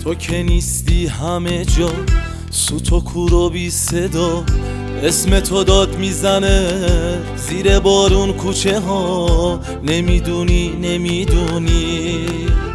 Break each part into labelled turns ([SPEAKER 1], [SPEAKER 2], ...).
[SPEAKER 1] تو که نیستی همه جا، سوت و کور و بی صدا، اسم تو داد میزنه زیر بارون کوچه ها. نمیدونی نمیدونی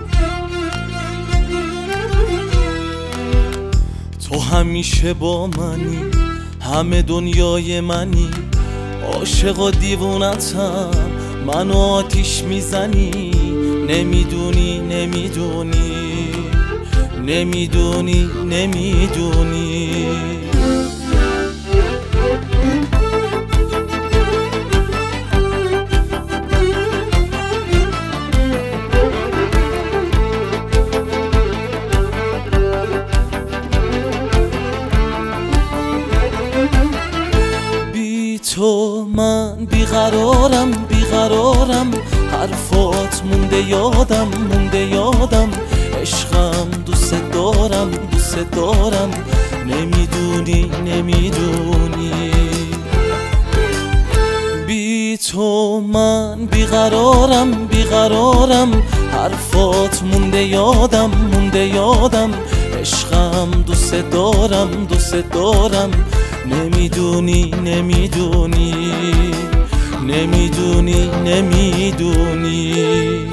[SPEAKER 1] تو همیشه با منی، همه دنیای منی، عاشق و دیوونتم، منو آتیش میزنی. نمیدونی نمیدونی نمیدونی نمیدونی بی تو من بیقرارم بیقرارم، حرفات مونده یادم عشقم دوست دارم نمیدونی نمیدونی بی تو من بیقرارم حرفات مونده یادم عشقم دوست دارم نمیدونی نمیدونی نمیدونی نمیدونی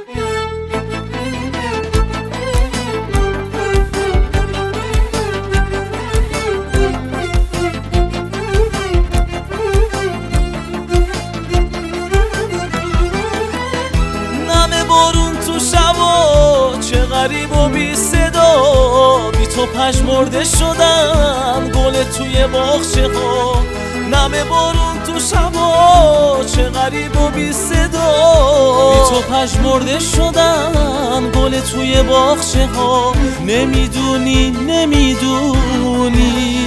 [SPEAKER 1] بارون تو شبا چه غریب و بی صدا، بی تو پژمرده شدم گل توی باغچه ها. نم بارون تو شبا چه غریب و بی صدا، بی تو پژمرده شدم گل توی باغچه ها. نمیدونی نمیدونی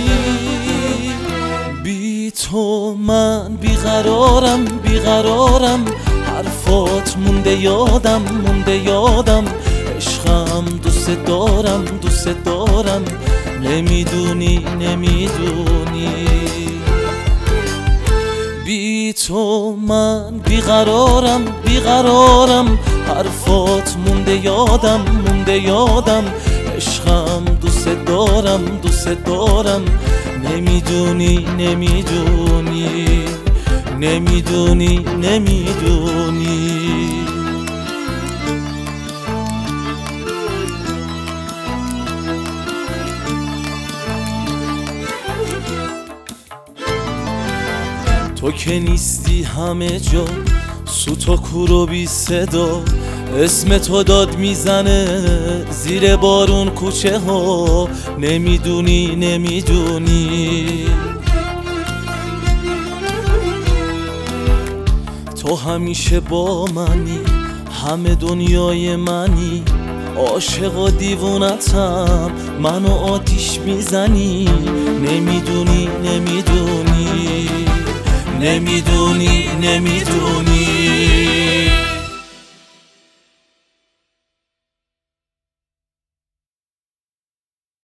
[SPEAKER 1] بی تو من بیقرارم حرفات مونده یادم عشقم دوست دارم نمیدونی نمیدونی بی تو من بیقرارم حرفات مونده یادم عشقم دوست دارم نمیدونی نمیدونی نمیدونی نمیدونی تو که نیستی همه جا، سوت و کور و بی صدا، اسم تو داد میزنه زیر بارون کوچه ها. نمیدونی نمیدونی تو همیشه با منی، همه دنیای منی، عاشق و دیوونتم، منو آتیش میزنی. نمیدونی نمیدونی نمیدونی نمیدونی